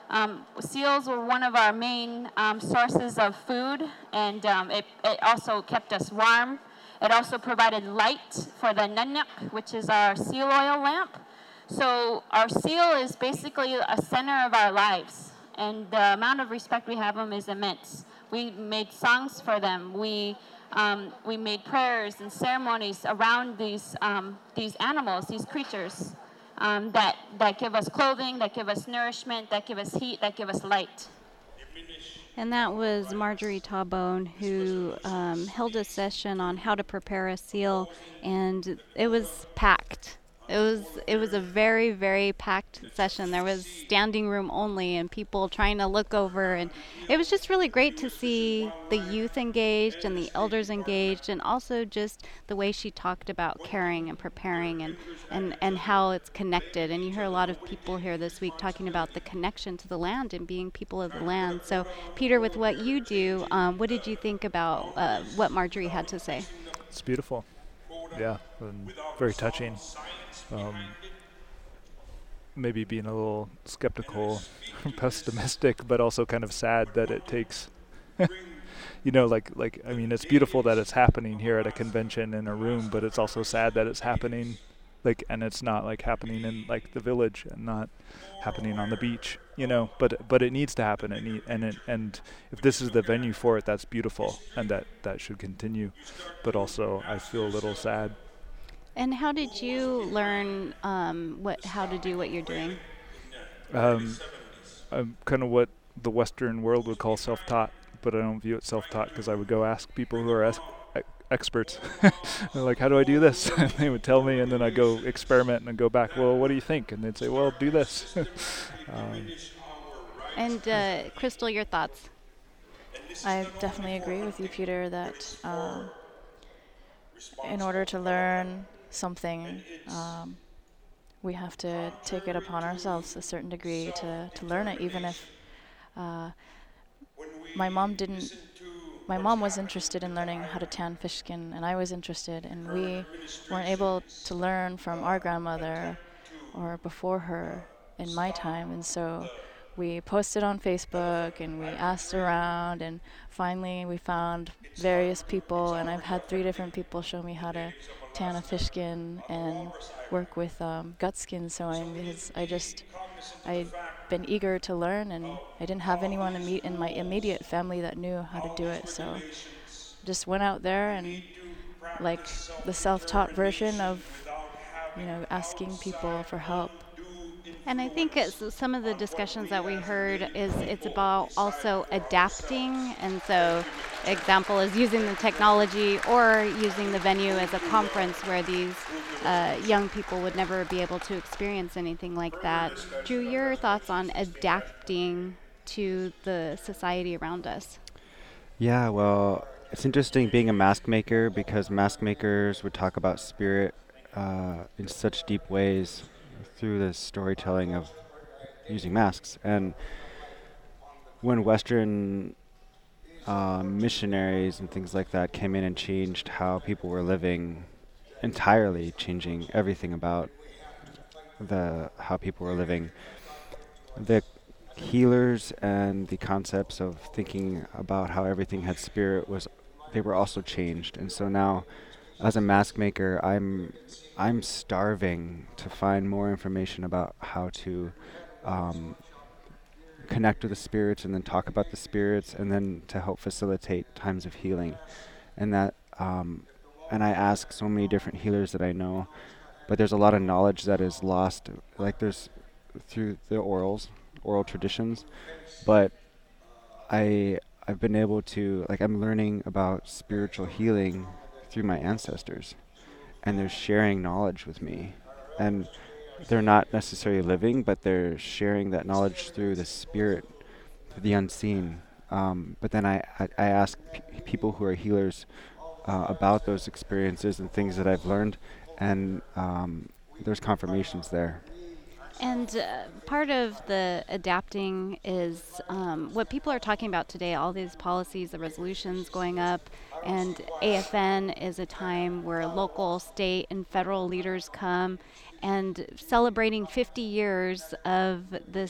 Um, seals were one of our main um, sources of food, and um, it, it also kept us warm. It also provided light for the nunuk, which is our seal oil lamp. So our seal is basically a center of our lives, and the amount of respect we have them is immense. We made songs for them. We um, we made prayers and ceremonies around these um, these animals, these creatures um, that that give us clothing, that give us nourishment, that give us heat, that give us light. And that was Marjorie Taubone, who um, held a session on how to prepare a seal, and it was packed. It was it was a very, very packed session. There was standing room only and people trying to look over, and it was just really great to see the youth engaged and the elders engaged, and also just the way she talked about caring and preparing and, and, and how it's connected. And you hear a lot of people here this week talking about the connection to the land and being people of the land. So, Peter, with what you do, um, what did you think about uh, what Marjorie had to say? It's beautiful. Yeah, and very touching. Um, maybe being a little skeptical, pessimistic, but also kind of sad that it takes, you know, like, like I mean, it's beautiful that it's happening here at a convention in a room, but it's also sad that it's happening, like, and it's not like happening in like the village and not happening on the beach, you know, but but it needs to happen, it need, and it, and if this is the venue for it, that's beautiful, and that, that should continue, but also I feel a little sad. And how did you learn um, what how to do what you're doing? Um, I'm kind of what the Western world would call self-taught, but I don't view it self-taught because I would go ask people who are es- experts. They're like, how do I do this? And they would tell me, and then I go experiment and then go back, well, what do you think? And they'd say, well, do this. um, and uh, Crystal, your thoughts? I definitely agree with you, Peter, that uh, in order to learn something, um, we have to take it upon ourselves a certain degree to, to learn it, even if uh, my mom didn't, my mom was interested in learning how to tan fish skin, and I was interested, and we weren't able to learn from our grandmother or before her in my time, and so we posted on Facebook and we asked around, and finally we found various people, and I've had three different people show me how to tan a fish skin and work with um, gut skin sewing, because I just, I'd been eager to learn, and I didn't have anyone imme- in my immediate family that knew how to do it, so just went out there and like the self-taught version of, you know, asking people for help. And I think it's some of the discussions that we heard is it's about also adapting. And so example is using the technology or using the venue as a conference where these uh, young people would never be able to experience anything like that. Drew, your thoughts on adapting to the society around us? Yeah, well, it's interesting being a mask maker because mask makers would talk about spirit uh, in such deep ways through the storytelling of using masks. And when Western uh, missionaries and things like that came in and changed how people were living, entirely changing everything about the how people were living, the healers and the concepts of thinking about how everything had spirit was, they were also changed. And so now, as a mask maker, I'm I'm starving to find more information about how to um, connect with the spirits and then talk about the spirits and then to help facilitate times of healing. And that um, and I ask so many different healers that I know, but there's a lot of knowledge that is lost, like there's through the orals, oral traditions, but I I've been able to, like I'm learning about spiritual healing through my ancestors, and they're sharing knowledge with me, and they're not necessarily living, but they're sharing that knowledge through the spirit, through the unseen. Um, but then I, I, I ask p- people who are healers uh, about those experiences and things that I've learned, and um, there's confirmations there. And uh, part of the adapting is um, what people are talking about today, all these policies, the resolutions going up, and A F N is a time where local, state, and federal leaders come and celebrating fifty years of this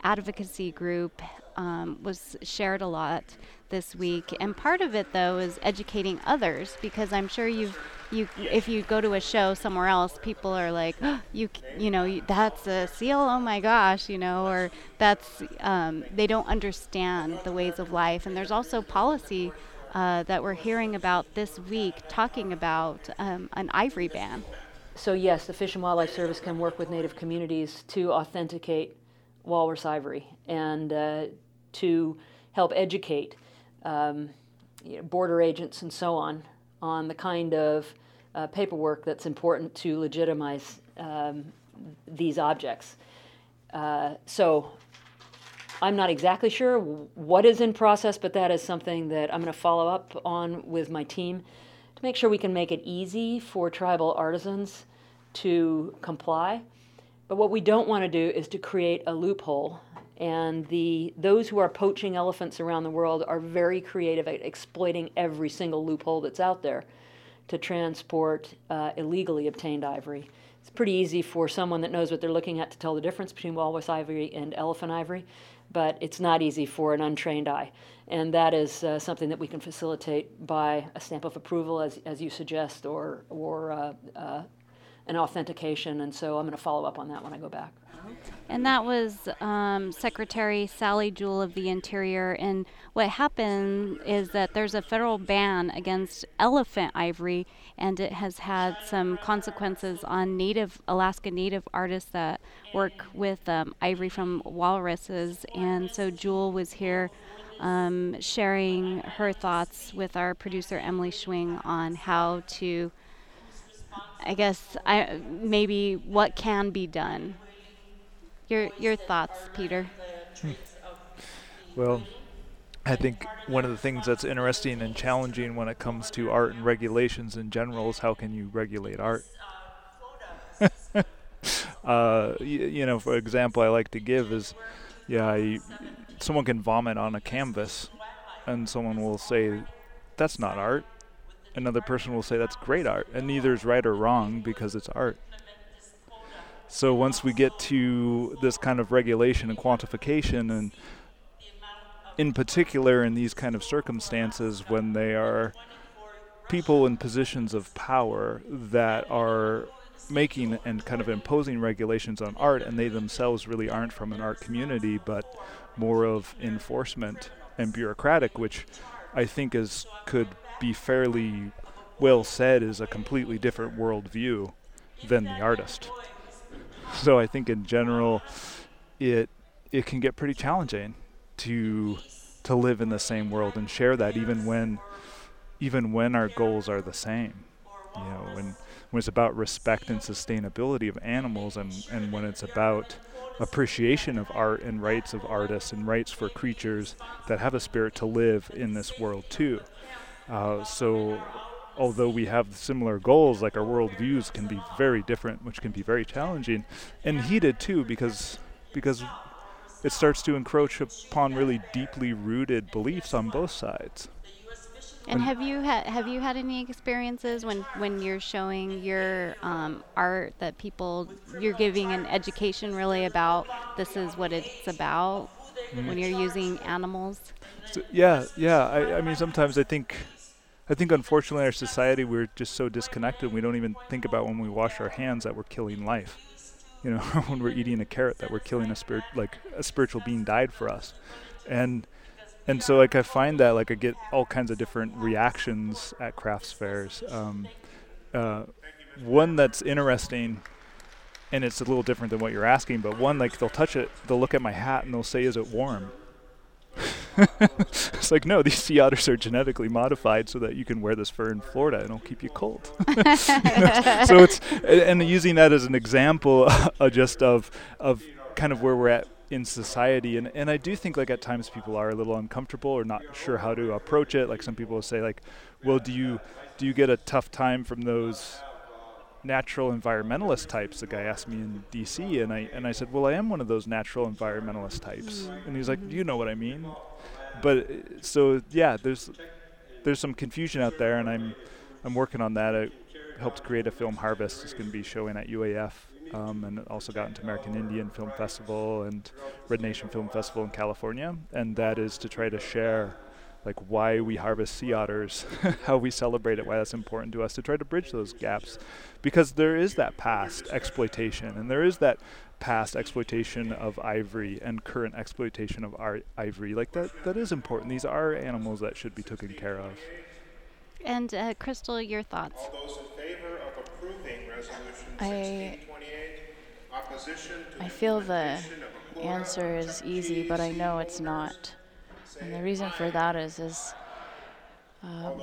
advocacy group um, was shared a lot this week. And part of it, though, is educating others, because I'm sure you've you if you go to a show somewhere else, people are like, oh, you you know, you, that's a seal, oh my gosh, you know, or that's, um, they don't understand the ways of life. And there's also policy uh, that we're hearing about this week talking about um, an ivory ban. So yes, the Fish and Wildlife Service can work with Native communities to authenticate walrus ivory and uh, to help educate um, you know, border agents and so on on the kind of uh, paperwork that's important to legitimize um, these objects. Uh, so I'm not exactly sure what is in process, but that is something that I'm going to follow up on with my team to make sure we can make it easy for tribal artisans to comply. But what we don't want to do is to create a loophole. And the those who are poaching elephants around the world are very creative at exploiting every single loophole that's out there to transport uh, illegally obtained ivory. It's pretty easy for someone that knows what they're looking at to tell the difference between walrus ivory and elephant ivory, but it's not easy for an untrained eye. And that is uh, something that we can facilitate by a stamp of approval, as, as you suggest, or, or uh, uh, an authentication. And so I'm going to follow up on that when I go back. And that was um, Secretary Sally Jewell of the Interior. And what happened is that there's a federal ban against elephant ivory, and it has had some consequences on native Alaska Native artists that work with um, ivory from walruses. And so Jewell was here um, sharing her thoughts with our producer Emily Schwing on how to, I guess, I, maybe what can be done. Your your thoughts, Peter? Hmm. Well, I think one of the things that's interesting and challenging when it comes to art and regulations in general is how can you regulate art? uh, you, you know, for example, I like to give is, yeah, you, someone can vomit on a canvas, and someone will say, that's not art. Another person will say, that's great art, and neither is right or wrong because it's art. So once we get to this kind of regulation and quantification, and in particular in these kind of circumstances when they are people in positions of power that are making and kind of imposing regulations on art, and they themselves really aren't from an art community, but more of enforcement and bureaucratic, which I think is could be fairly well said is a completely different worldview than the artist. So I think in general, it it can get pretty challenging to to live in the same world and share that, even when even when our goals are the same. You know, when when it's about respect and sustainability of animals, and, and when it's about appreciation of art and rights of artists and rights for creatures that have a spirit to live in this world too. Uh, so although we have similar goals, like our worldviews can be very different, which can be very challenging and heated too, because because it starts to encroach upon really deeply rooted beliefs on both sides. And when have you had have you had any experiences when, when you're showing your um, art that people you're giving an education really about this is what it's about mm. when you're using animals? So, yeah, yeah. I, I mean, sometimes I think. I think unfortunately in our society we're just so disconnected, we don't even think about when we wash our hands that we're killing life. You know, when we're eating a carrot that we're killing a spirit, like a spiritual being died for us. And and so like I find that like I get all kinds of different reactions at crafts fairs. Um, uh, one that's interesting, and it's a little different than what you're asking, but one, like they'll touch it, they'll look at my hat and they'll say, is it warm? It's like, no, these sea otters are genetically modified so that you can wear this fur in Florida and it'll keep you cold. You know? So it's, and using that as an example uh, just of of kind of where we're at in society. And, and I do think like at times people are a little uncomfortable or not sure how to approach it. Like some people will say like, well, do you do you get a tough time from those natural environmentalist types? The guy asked me in D C, and I and I said, well, I am one of those natural environmentalist types. Mm-hmm. And he's like, do you know what I mean? But so yeah, there's there's some confusion out there, and I'm I'm working on that. I helped create a film, Harvest. It's going to be showing at U A F um, and also got into American Indian Film Festival and Red Nation Film Festival in California, and that is to try to share like why we harvest sea otters, how we celebrate it, why that's important to us, to try to bridge those gaps. Because there is that past exploitation, and there is that past exploitation of ivory and current exploitation of our ivory. Like that, that is important. These are animals that should be taken care of. And uh, Crystal, your thoughts? All those in favor of approving resolution I, sixteen twenty-eight, opposition to I feel the answer is easy, but I know it's not. And the reason for that is, is um,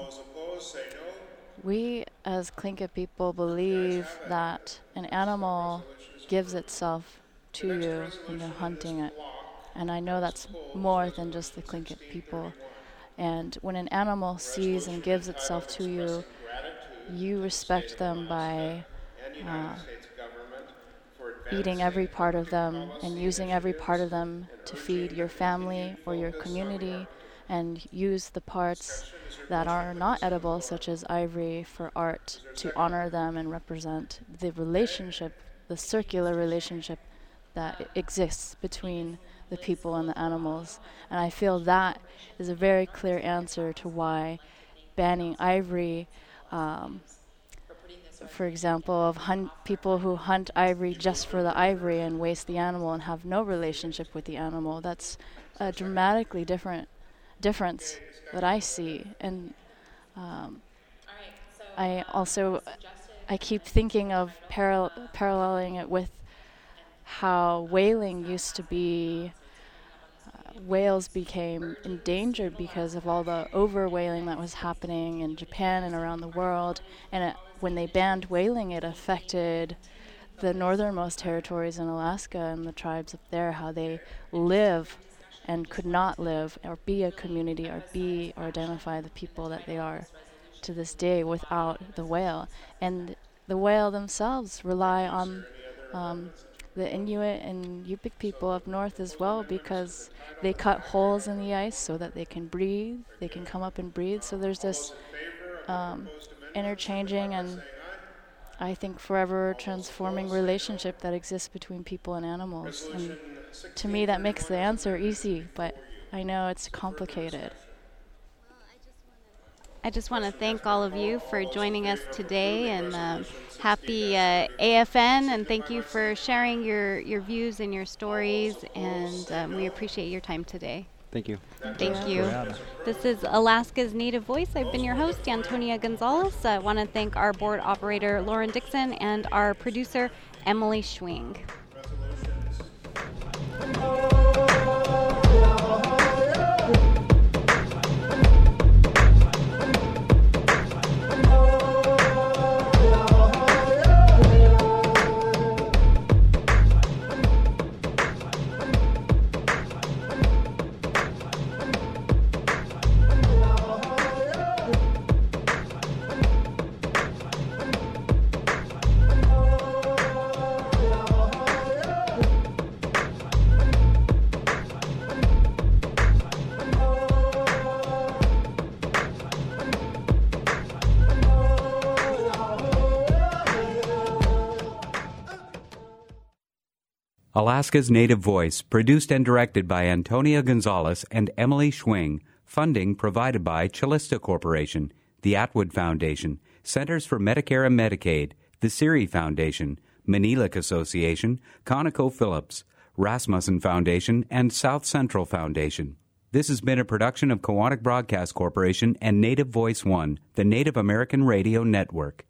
we as Tlingit people believe that an animal gives itself to you when you're hunting it. And I know that's more than just the Tlingit people. And when an animal sees and gives itself to you, you respect them by uh, eating every part of them and using every part of them to feed your family or your community, and use the parts that are not edible, such as ivory, for art, to honor them and represent the relationship, the circular relationship that exists between the people and the animals. And I feel that is a very clear answer to why banning ivory, um, for example, of hunt people who hunt ivory just for the ivory and waste the animal and have no relationship with the animal. That's a dramatically different difference that I see. And um, I also, I keep thinking of paral- paralleling it with how whaling used to be. Uh, whales became endangered because of all the over whaling that was happening in Japan and around the world. And it, when they banned whaling, it affected the northernmost territories in Alaska and the tribes up there, how they live and could not live or be a community or be or identify the people that they are to this day without the whale. And the whale themselves rely on um, the Inuit and Yupik people up north as well, because they cut holes in the ice so that they can breathe, they can come up and breathe. So there's this um, interchanging and I think forever transforming relationship that exists between people and animals. And to me that makes the answer easy, but I know it's complicated. I just want to thank all of you for joining us today, and um, happy uh, A F N, and thank you for sharing your, your views and your stories, and um, we appreciate your time today. Thank you. Thank you. This is Alaska's Native Voice. I've been your host, Antonia Gonzalez. I want to thank our board operator, Lauren Dixon, and our producer, Emily Schwing. Alaska's Native Voice, produced and directed by Antonia Gonzalez and Emily Schwing. Funding provided by Chillista Corporation, the Atwood Foundation, Centers for Medicare and Medicaid, the Siri Foundation, Manilik Association, ConocoPhillips, Rasmussen Foundation, and South Central Foundation. This has been a production of Koahnic Broadcast Corporation and Native Voice One, the Native American Radio Network.